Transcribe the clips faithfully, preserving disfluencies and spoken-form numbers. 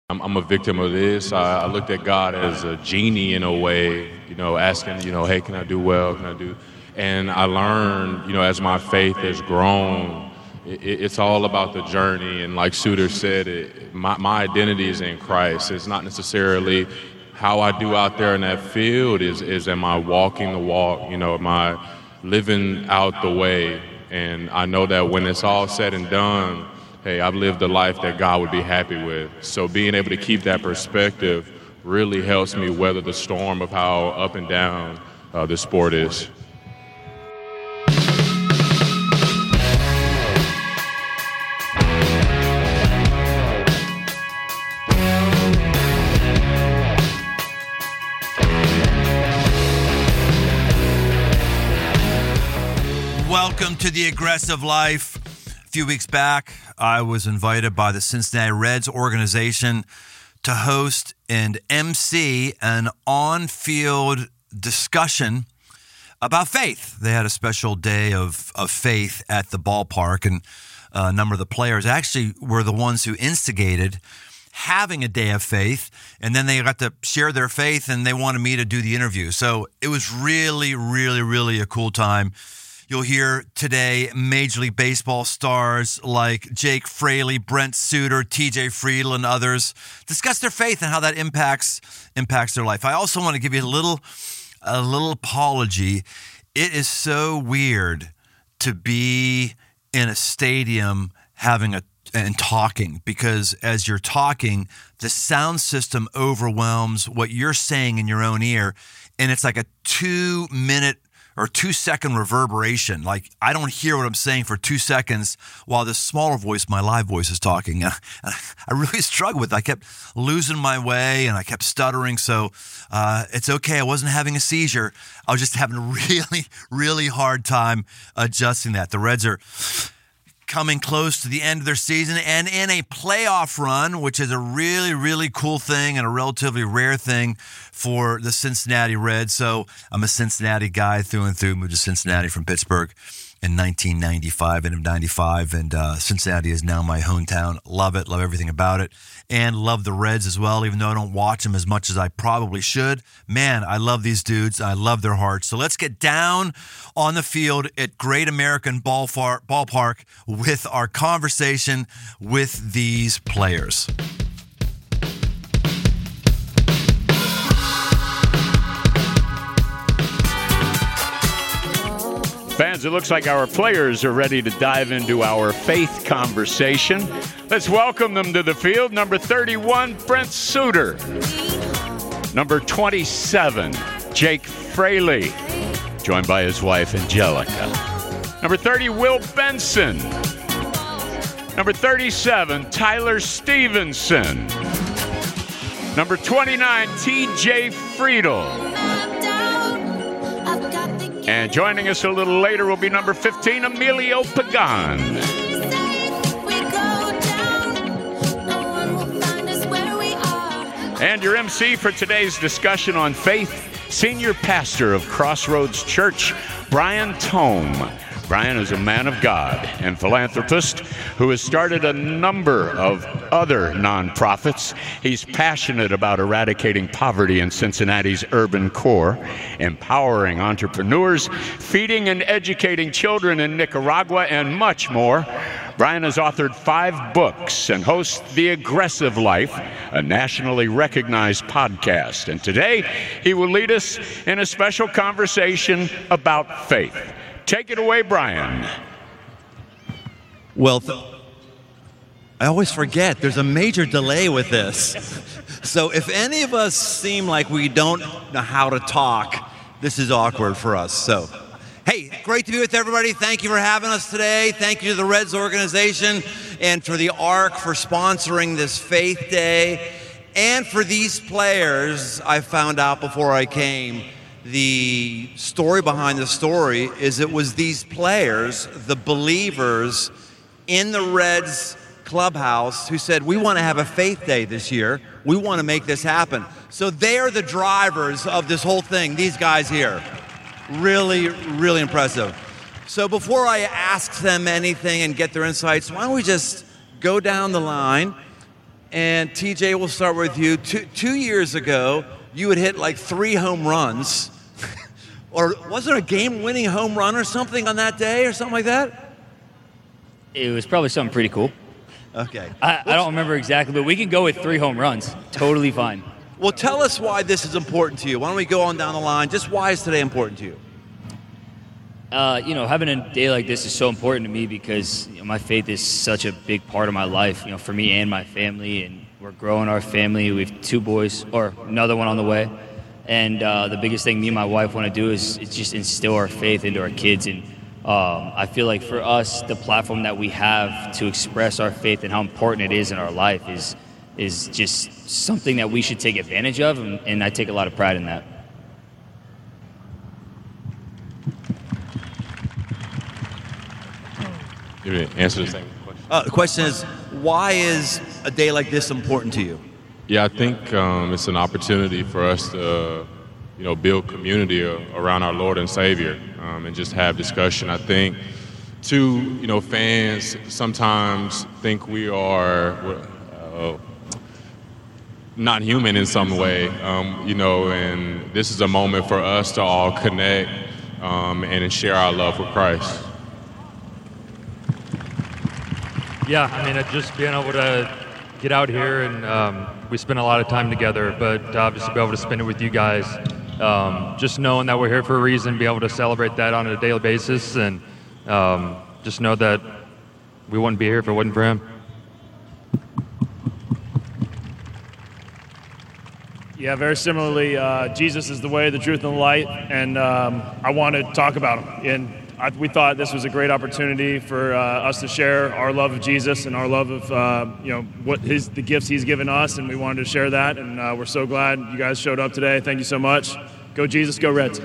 I'm, I'm a victim of this. I, I looked at God as a genie in a way, you know, asking, you know, hey, can I do well? Can I do? And I learned, you know, as my faith has grown, it, it's all about the journey. And like Suter said, it, my, my identity is in Christ. It's not necessarily how I do out there in that field. Is, is am I walking the walk? You know, am I living out the way? And I know that when it's all said and done, hey, I've lived a life that God would be happy with. So being able to keep that perspective really helps me weather the storm of how up and down uh, the sport is. Welcome to The Aggressive Life. A few weeks back, I was invited by the Cincinnati Reds organization to host and emcee an on-field discussion about faith. They had a special day of, of faith at the ballpark, and a number of the players actually were the ones who instigated having a day of faith, and then they got to share their faith, and they wanted me to do the interview. So it was really, really, really a cool time. You'll hear today Major League Baseball stars like Jake Fraley, Brent Suter, T J Friedl, and others discuss their faith and how that impacts impacts their life. I also want to give you a little a little apology. It is so weird to be in a stadium having a and talking, because as you're talking, the sound system overwhelms what you're saying in your own ear, and it's like a two minute or two second reverberation. Like, I don't hear what I'm saying for two seconds while this smaller voice, my live voice, is talking. And I really struggled with it. I kept losing my way and I kept stuttering. So uh, it's okay. I wasn't having a seizure. I was just having a really, really hard time adjusting that. The Reds are coming close to the end of their season and in a playoff run, which is a really, really cool thing and a relatively rare thing for the Cincinnati Reds. So I'm a Cincinnati guy through and through, moved to Cincinnati from Pittsburgh in nineteen ninety-five, end of ninety-five, and uh, Cincinnati is now my hometown. Love it, love everything about it, and love the Reds as well, even though I don't watch them as much as I probably should. Man, I love these dudes. I love their hearts. So let's get down on the field at Great American Ballpark, Ballpark with our conversation with these players. Fans, it looks like our players are ready to dive into our faith conversation. Let's welcome them to the field. Number thirty-one, Brent Suter. Number twenty-seven, Jake Fraley, joined by his wife, Angelica. Number thirty, Will Benson. Number thirty-seven, Tyler Stevenson. Number twenty-nine, T J Friedl. And joining us a little later will be number fifteen, Emilio Pagan. And your M C for today's discussion on faith, senior pastor of Crossroads Church, Brian Tome. Brian is a man of God and philanthropist who has started a number of other nonprofits. He's passionate about eradicating poverty in Cincinnati's urban core, empowering entrepreneurs, feeding and educating children in Nicaragua, and much more. Brian has authored five books and hosts The Aggressive Life, a nationally recognized podcast. And today, he will lead us in a special conversation about faith. Take it away, Brian. Well, th- I always forget there's a major delay with this. So if any of us seem like we don't know how to talk, this is awkward for us. So, hey, great to be with everybody. Thank you for having us today. Thank you to the Reds organization and for the ARC for sponsoring this Faith Day. And for these players, I found out before I came, the story behind the story is it was these players, the believers in the Reds clubhouse, who said, we want to have a faith day this year. We want to make this happen. So they are the drivers of this whole thing, these guys here. Really, really impressive. So before I ask them anything and get their insights, why don't we just go down the line And T J, we'll start with you. Two, two years ago, you had hit like three home runs. Or was there a game-winning home run or something on that day or something like that? It was probably something pretty cool. Okay. I, I don't remember exactly, but we can go with three home runs. Totally fine. Well, tell us why this is important to you. Why don't we go on down the line? Just why is today important to you? Uh, you know, having a day like this is so important to me because you know, my faith is such a big part of my life, you know, for me and my family. And we're growing our family. We have two boys, or another one on the way. And uh, the biggest thing me and my wife want to do is, is just instill our faith into our kids. And um, I feel like for us, the platform that we have to express our faith and how important it is in our life is is just something that we should take advantage of. And, and I take a lot of pride in that. You want to answer the same question? Uh, the question is, why is a day like this important to you? Yeah, I think um, it's an opportunity for us to, you know, build community around our Lord and Savior um, and just have discussion. I think, too, you know, fans sometimes think we are uh, not human in some way, um, you know, and this is a moment for us to all connect um, and share our love with Christ. Yeah, I mean, just being able to get out here and um, we spend a lot of time together, but to obviously be able to spend it with you guys, um, just knowing that we're here for a reason, be able to celebrate that on a daily basis, and um, just know that we wouldn't be here if it wasn't for him. Yeah, very similarly, uh, Jesus is the way, the truth, and the light, and um, I want to talk about him. And I, we thought this was a great opportunity for uh, us to share our love of Jesus and our love of uh, you know what his the gifts he's given us, and we wanted to share that. And uh, we're so glad you guys showed up today. Thank you so much. Go Jesus, go Reds.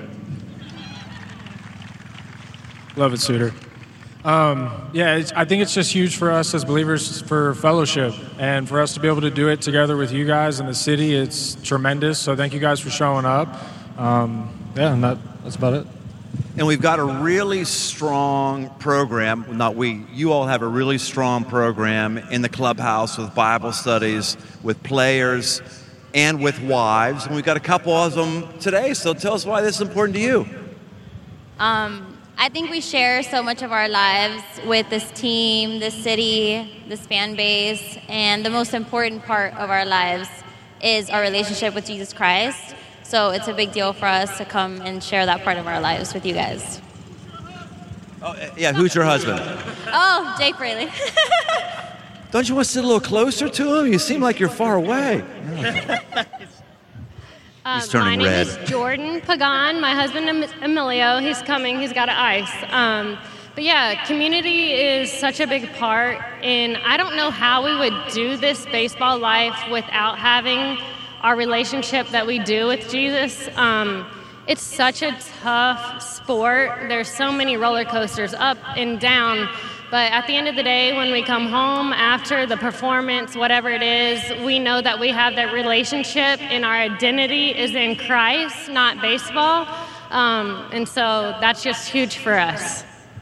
Love it, Suter. Um, yeah, it's, I think it's just huge for us as believers for fellowship, and for us to be able to do it together with you guys in the city. It's tremendous. So thank you guys for showing up. Um, yeah, and that, that's about it. And we've got a really strong program. Not we, you all have a really strong program in the clubhouse with Bible studies, with players, and with wives. And we've got a couple of them today. So tell us why this is important to you. Um, I think we share so much of our lives with this team, this city, this fan base. And the most important part of our lives is our relationship with Jesus Christ. So it's a big deal for us to come and share that part of our lives with you guys. Oh, yeah, who's your husband? Oh, Jake Fraley. Don't you want to sit a little closer to him? You seem like you're far away. Uh, He's turning my name red. is Jordan Pagan. My husband Em- Emilio, he's coming. He's got an ice. Um, but yeah, community is such a big part. And I don't know how we would do this baseball life without having our relationship that we do with Jesus. Um, it's such a tough sport. There's so many roller coasters up and down. But at the end of the day, when we come home after the performance, whatever it is, we know that we have that relationship and our identity is in Christ, not baseball. Um, and so that's just huge for us.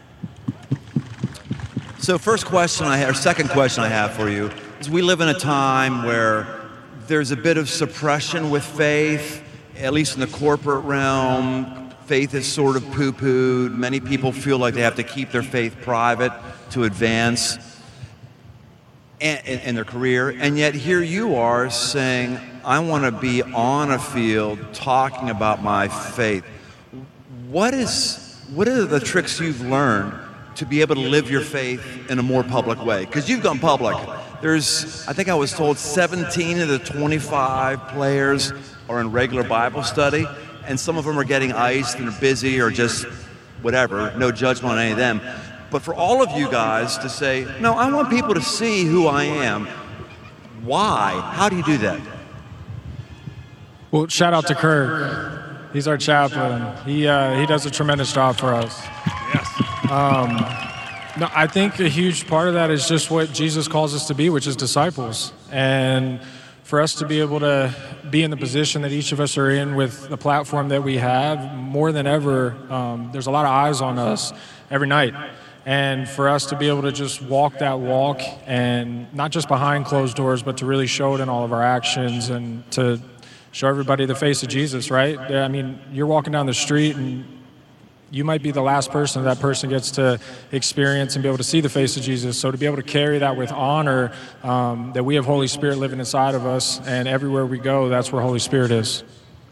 So first question I have, or second question I have for you, is we live in a time where there's a bit of suppression with faith, at least in the corporate realm. Faith is sort of poo-pooed. Many people feel like they have to keep their faith private to advance in, in, in their career. And yet here you are saying, I want to be on a field talking about my faith. What is, what are the tricks you've learned to be able to live your faith in a more public way? Because you've gone public. There's, I think I was told seventeen of the twenty-five players are in regular Bible study, and some of them are getting iced and are busy or just whatever, no judgment on any of them. But for all of you guys to say, no, I want people to see who I am. Why? How do you do that? Well, shout out to Kirk. He's our chaplain. He uh, he does a tremendous job for us. Yes. Um, no, I think a huge part of that is just what Jesus calls us to be, which is disciples. And for us to be able to be in the position that each of us are in with the platform that we have, more than ever, um, there's a lot of eyes on us every night. And for us to be able to just walk that walk, and not just behind closed doors, but to really show it in all of our actions and to show everybody the face of Jesus, right? I mean, you're walking down the street and you might be the last person that person gets to experience and be able to see the face of Jesus. So to be able to carry that with honor, um, that we have Holy Spirit living inside of us, and everywhere we go, that's where Holy Spirit is.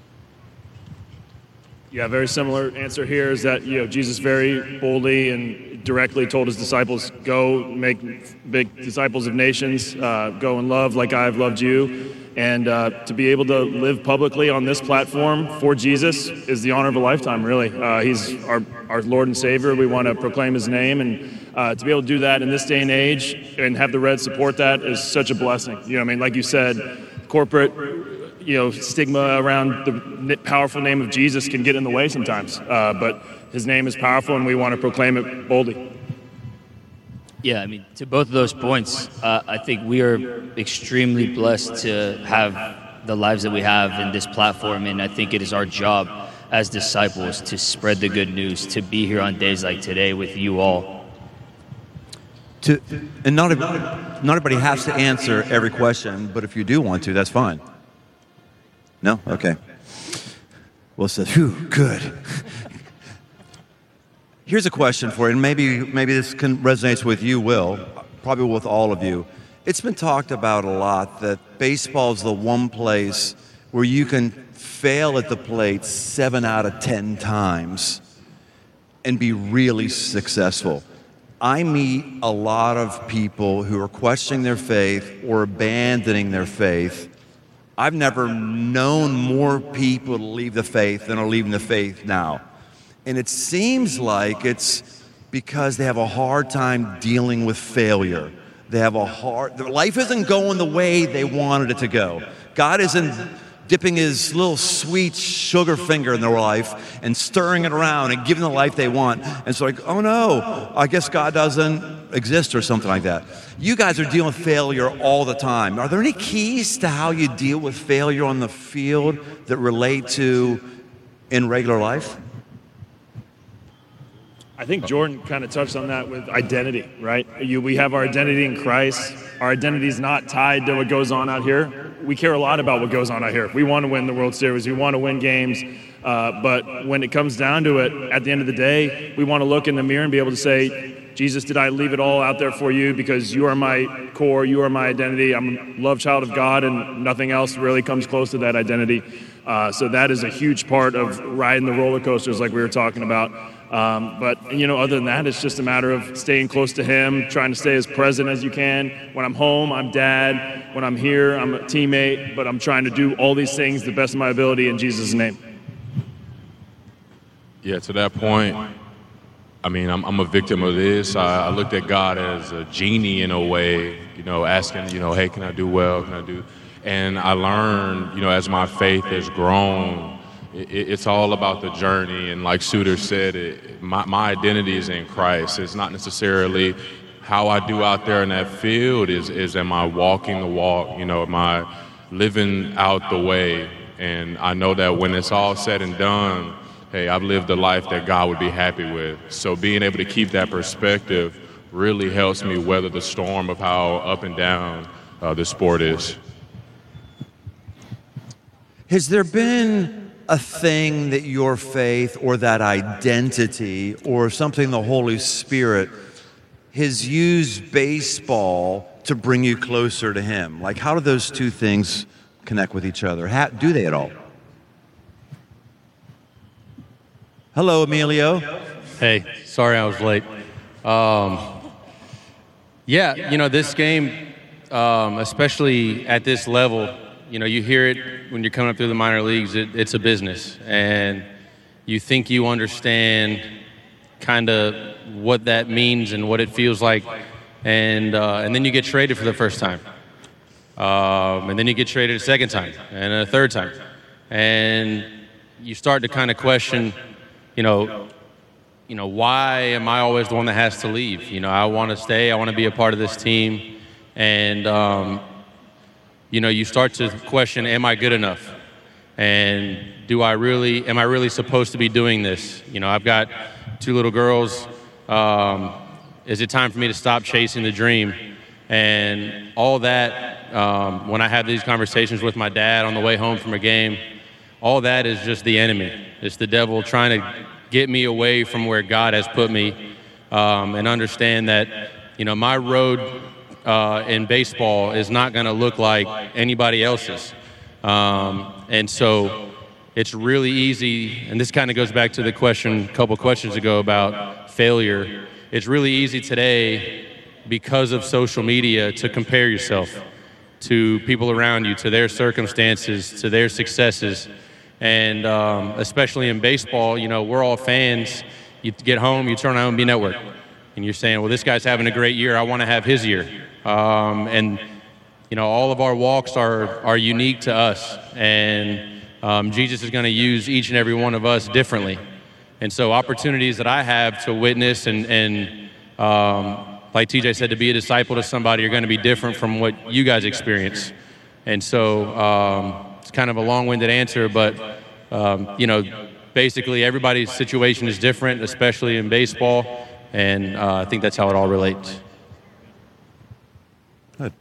Yeah, very similar answer here is that, you know, Jesus very boldly and directly told his disciples, go make big disciples of nations, uh, go and love like I have loved you. And uh, to be able to live publicly on this platform for Jesus is the honor of a lifetime, really. Uh, he's our, our Lord and Savior. We want to proclaim his name. And uh, to be able to do that in this day and age and have the Reds support that is such a blessing. You know what I mean? Like you said, corporate, you know, stigma around the powerful name of Jesus can get in the way sometimes. Uh, but his name is powerful, and we want to proclaim it boldly. Yeah, I mean, to both of those points, uh, I think we are extremely blessed to have the lives that we have in this platform, and I think it is our job as disciples to spread the good news, to be here on days like today with you all. To, and not, not everybody has to answer every question, but if you do want to, that's fine. No? Okay. Well said. Whew, good. Here's a question for you, and maybe maybe this can, resonates with you, Will, probably with all of you. It's been talked about a lot that baseball is the one place where you can fail at the plate seven out of ten times and be really successful. I meet a lot of people who are questioning their faith or abandoning their faith. I've never known more people to leave the faith than are leaving the faith now. And it seems like it's because they have a hard time dealing with failure. They have a hard, their life isn't going the way they wanted it to go. God isn't dipping his little sweet sugar finger in their life and stirring it around and giving the life they want. And so like, oh no, I guess God doesn't exist or something like that. You guys are dealing with failure all the time. Are there any keys to how you deal with failure on the field that relate to in regular life? I think Jordan kind of touched on that with identity, right? You, we have our identity in Christ. Our identity is not tied to what goes on out here. We care a lot about what goes on out here. We want to win the World Series. We want to win games. Uh, but when it comes down to it, at the end of the day, we want to look in the mirror and be able to say, Jesus, did I leave it all out there for you? Because you are my core. You are my identity. I'm a love child of God, and nothing else really comes close to that identity. Uh, so that is a huge part of riding the roller coasters like we were talking about. Um, but, you know, other than that, it's just a matter of staying close to him, trying to stay as present as you can. When I'm home, I'm dad. When I'm here, I'm a teammate. But I'm trying to do all these things the best of my ability in Jesus' name. Yeah, to that point, I mean, I'm, I'm a victim of this. I, I looked at God as a genie in a way, you know, asking, you know, hey, can I do well? Can I do? And I learned, you know, as my faith has grown, it's all about the journey, and like Suter said, it, my, my identity is in Christ. It's not necessarily how I do out there in that field. Is is am I walking the walk? You know, am I living out the way? And I know that when it's all said and done, hey, I've lived a life that God would be happy with. So being able to keep that perspective really helps me weather the storm of how up and down uh, the sport is. Has there been a thing that your faith or that identity or something the Holy Spirit has used baseball to bring you closer to him? Like, how do those two things connect with each other? How, do they at all? Hello, Emilio. Hey, sorry I was late. Um, yeah, you know, this game, um, especially at this level, you know, you hear it when you're coming up through the minor leagues, it, it's a business. And you think you understand kind of what that means and what it feels like. And uh, and then you get traded for the first time. Um, and then you get traded a second time and a third time. And you start to kind of question, you know, you know, why am I always the one that has to leave? You know, I want to stay. I want to be a part of this team. And, um, you know, you start to question, am I good enough? And do I really, am I really supposed to be doing this? You know, I've got two little girls um, is it time for me to stop chasing the dream? And all that, um, when I have these conversations with my dad on the way home from a game, all that is just the enemy. It's the devil trying to get me away from where God has put me, um, and understand that, you know, my road uh, in baseball is not going to look like anybody else's. Um, and so it's really easy, and this kind of goes back to the question a couple questions ago about failure. It's really easy today, because of social media, to compare yourself to people around you, to their circumstances, to their successes. And um, especially in baseball, you know, we're all fans. You get home, you turn on M L B Network, and you're saying, well, this guy's having a great year. I want to have his year. Um, and, you know, all of our walks are, are unique to us. And um, Jesus is going to use each and every one of us differently. And so opportunities that I have to witness and, and um, like T J said, to be a disciple to somebody are going to be different from what you guys experience. And so um, it's kind of a long-winded answer, but, um, you know, basically everybody's situation is different, especially in baseball, and uh, I think that's how it all relates. Good.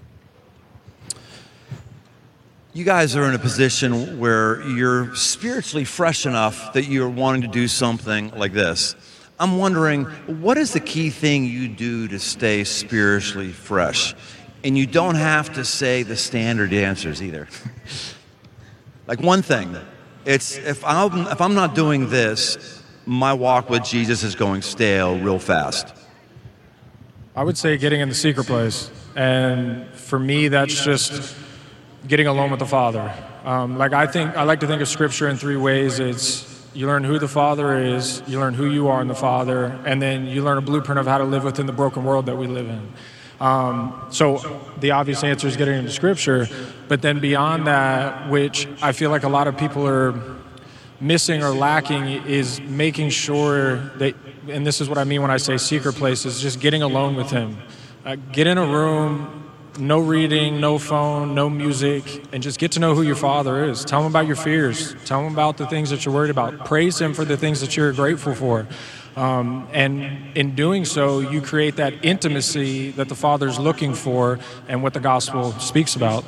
You guys are in a position where you're spiritually fresh enough that you're wanting to do something like this. I'm wondering, what is the key thing you do to stay spiritually fresh? And you don't have to say the standard answers either. Like one thing, it's if I'm, if I'm not doing this, my walk with Jesus is going stale real fast. I would say getting in the secret place. And for me, that's just getting alone with the Father. Um, like I think, I like to think of Scripture in three ways. It's you learn who the Father is, you learn who you are in the Father, and then you learn a blueprint of how to live within the broken world that we live in. Um, so the obvious answer is getting into Scripture, but then beyond that, which I feel like a lot of people are missing or lacking, is making sure that, and this is what I mean when I say secret place, is just getting alone with Him. Uh, get in a room, no reading, no phone, no music, and just get to know who your Father is. Tell Him about your fears. Tell Him about the things that you're worried about. Praise Him for the things that you're grateful for. Um, and in doing so, you create that intimacy that the Father's looking for and what the gospel speaks about.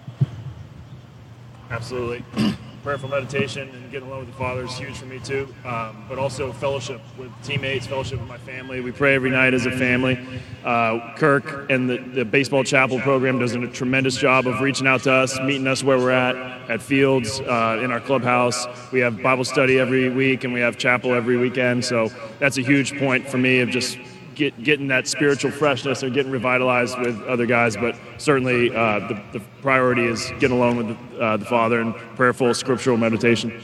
Absolutely. Prayerful meditation and getting alone with the Father is huge for me too, um, but also fellowship with teammates, fellowship with my family. We pray every night as a family. Uh, Kirk and the, the Baseball Chapel program does a tremendous job of reaching out to us, meeting us where we're at, at fields, uh, in our clubhouse. We have Bible study every week, and we have chapel every weekend, so that's a huge point for me of just Get, getting that spiritual freshness or getting revitalized with other guys, but certainly uh, the, the priority is getting alone with the, uh, the Father and prayerful scriptural meditation.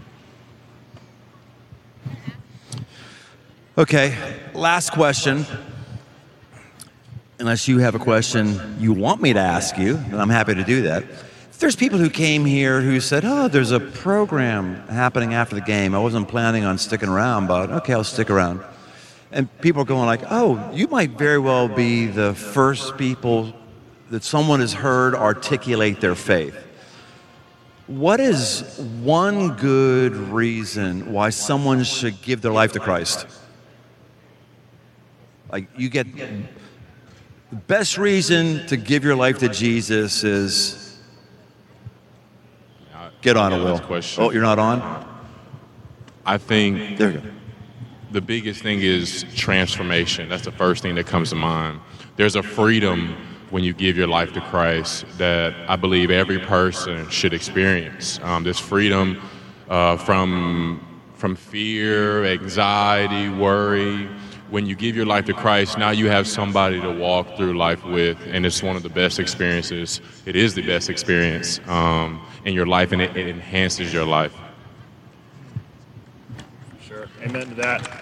Okay, last question. Unless you have a question you want me to ask you, then I'm happy to do that. There's people who came here who said, oh, there's a program happening after the game. I wasn't planning on sticking around, but okay, I'll stick around. And people are going like, oh, you might very well be the first people that someone has heard articulate their faith. What is one good reason why someone should give their life to Christ? Like, you get the best reason to give your life to Jesus is get on, Will. Oh, you're not on? I think there you go. The biggest thing is transformation. That's the first thing that comes to mind. There's a freedom when you give your life to Christ that I believe every person should experience. Um, this freedom uh, from, from fear, anxiety, worry. When you give your life to Christ, now you have somebody to walk through life with, and it's one of the best experiences. It is the best experience um, in your life, and it, it enhances your life. Sure. Amen to that.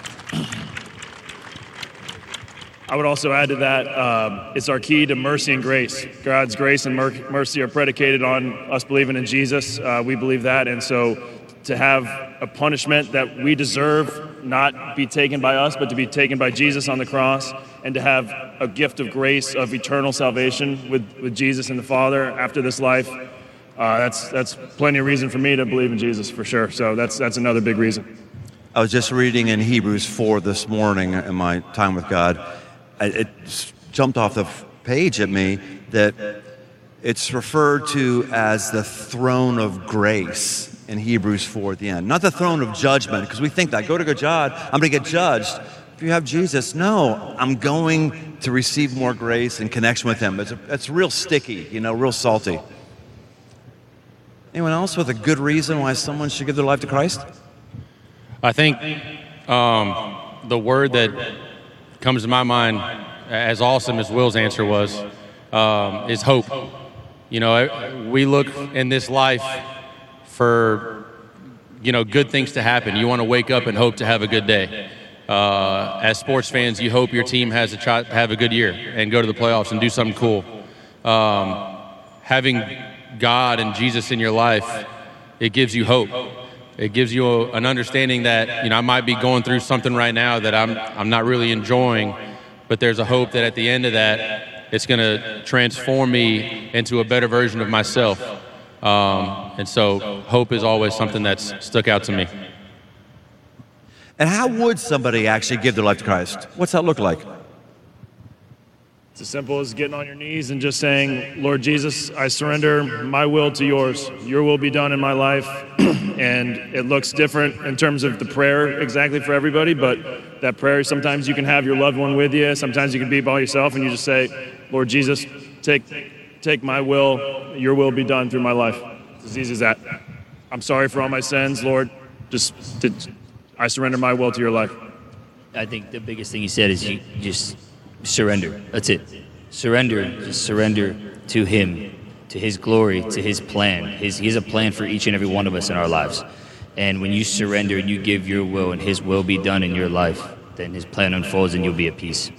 I would also add to that, um, it's our key to mercy and grace. God's grace and mer- mercy are predicated on us believing in Jesus. Uh, we believe that, and so to have a punishment that we deserve not be taken by us, but to be taken by Jesus on the cross, and to have a gift of grace of eternal salvation with, with Jesus and the Father after this life, uh, that's that's plenty of reason for me to believe in Jesus for sure. So that's that's another big reason. I was just reading in Hebrews four this morning in my time with God, it jumped off the page at me that it's referred to as the throne of grace in Hebrews four at the end. Not the throne of judgment, because we think that, go to God, I'm going to get judged. If you have Jesus, no, I'm going to receive more grace and connection with him. It's, a, it's real sticky, you know, real salty. Anyone else with a good reason why someone should give their life to Christ? I think um, the word that comes to my mind, as awesome as Will's answer was, um, is hope. You know, we look in this life for, you know, good things to happen. You want to wake up and hope to have a good day. Uh, as sports fans, you hope your team has a try, have a good year and go to the playoffs and do something cool. Um, having God and Jesus in your life, it gives you hope. It gives you a, an understanding that, you know, I might be going through something right now that I'm I'm not really enjoying, but there's a hope that at the end of that, it's going to transform me into a better version of myself. Um, and so hope is always something that's stuck out to me. And how would somebody actually give their life to Christ? What's that look like? It's as simple as getting on your knees and just saying, Lord Jesus, I surrender my will to yours. Your will be done in my life. And it looks different in terms of the prayer exactly for everybody, but that prayer, sometimes you can have your loved one with you. Sometimes you can be by yourself and you just say, Lord Jesus, take take my will, your will be done through my life. It's as easy as that. I'm sorry for all my sins, Lord. Just, I surrender my will to your life. I think the biggest thing he said is you just surrender. That's it. Surrender. Just surrender to him, to his glory, to his plan. His, he has a plan for each and every one of us in our lives. And when you surrender and you give your will and his will be done in your life, then his plan unfolds and you'll be at peace.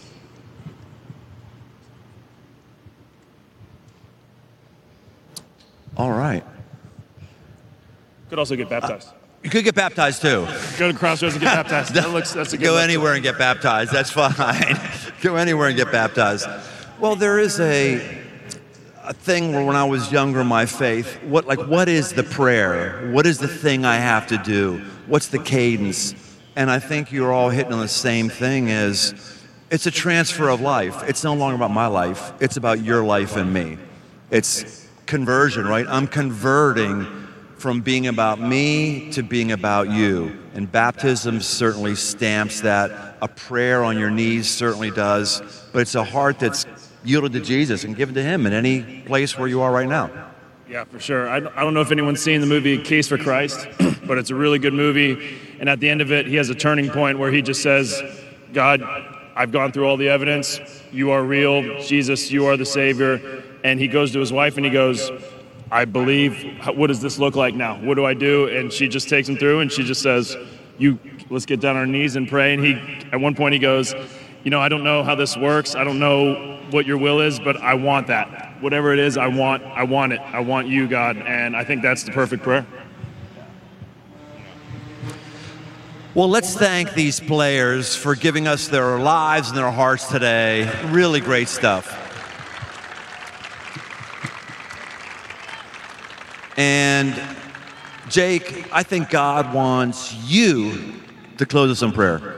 All right. Could also get baptized. Uh, you could get baptized too. Go to Crossroads and get baptized. That looks, that's a good Go look. anywhere and get baptized. That's fine. Go anywhere and get baptized. Well, there is a, a thing where when I was younger in my faith, what like what is the prayer? What is the thing I have to do? What's the cadence? And I think you're all hitting on the same thing is it's a transfer of life. It's no longer about my life. It's about your life and me. It's conversion, right? I'm converting from being about me to being about you. And baptism certainly stamps that. A prayer on your knees certainly does. But it's a heart that's yielded to Jesus and given to him in any place where you are right now. Yeah, for sure. I don't know if anyone's seen the movie Case for Christ, but it's a really good movie. And at the end of it, he has a turning point where he just says, God, I've gone through all the evidence. You are real. Jesus, you are the Savior. And he goes to his wife and he goes, I believe. What does this look like now? What do I do? And she just takes him through and she just says, "You let's get down on our knees and pray." And he, at one point he goes, you know, I don't know how this works. I don't know what your will is, but I want that. Whatever it is, I want, I want it. I want you, God. And I think that's the perfect prayer. Well, let's thank these players for giving us their lives and their hearts today. Really great stuff. And Jake, I think God wants you to close us in prayer.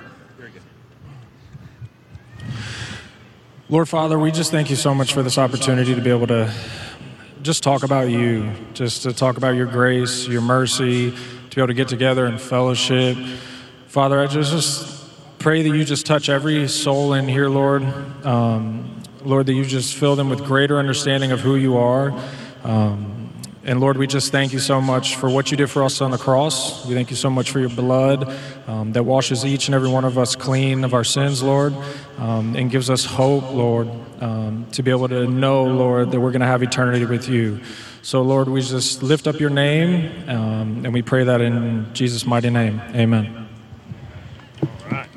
Lord Father, we just thank you so much for this opportunity to be able to just talk about you, just to talk about your grace, your mercy, to be able to get together and fellowship. Father, I just, just pray that you just touch every soul in here, Lord. Um, Lord, that you just fill them with greater understanding of who you are. Um, And Lord, we just thank you so much for what you did for us on the cross. We thank you so much for your blood um, that washes each and every one of us clean of our sins, Lord, um, and gives us hope, Lord, um, to be able to know, Lord, that we're going to have eternity with you. So, Lord, we just lift up your name, um, and we pray that in Jesus' mighty name. Amen. All right.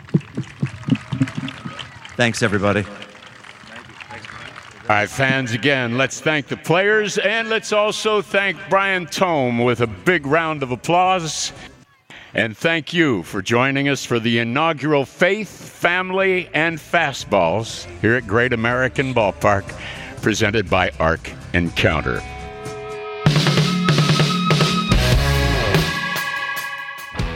Thanks, everybody. All right, fans, again, let's thank the players, and let's also thank Brian Tome with a big round of applause. And thank you for joining us for the inaugural Faith, Family, and Fastballs here at Great American Ballpark, presented by Ark Encounter.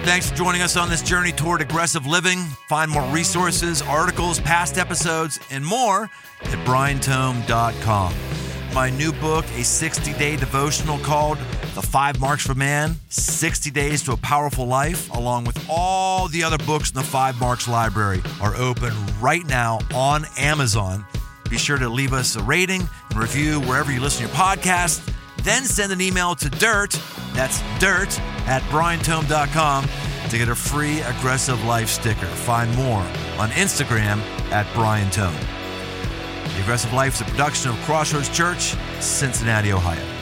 Thanks for joining us on this journey toward aggressive living. Find more resources, articles, past episodes, and more at brian tome dot com. My new book, a sixty-day devotional called The Five Marks for Man, sixty Days to a Powerful Life, along with all the other books in the Five Marks library, are open right now on Amazon. Be sure to leave us a rating and review wherever you listen to your podcast. Then send an email to dirt, that's dirt, at brian tome dot com to get a free Aggressive Life sticker. Find more on Instagram at Brian Tome. The Aggressive Life is a production of Crossroads Church, Cincinnati, Ohio.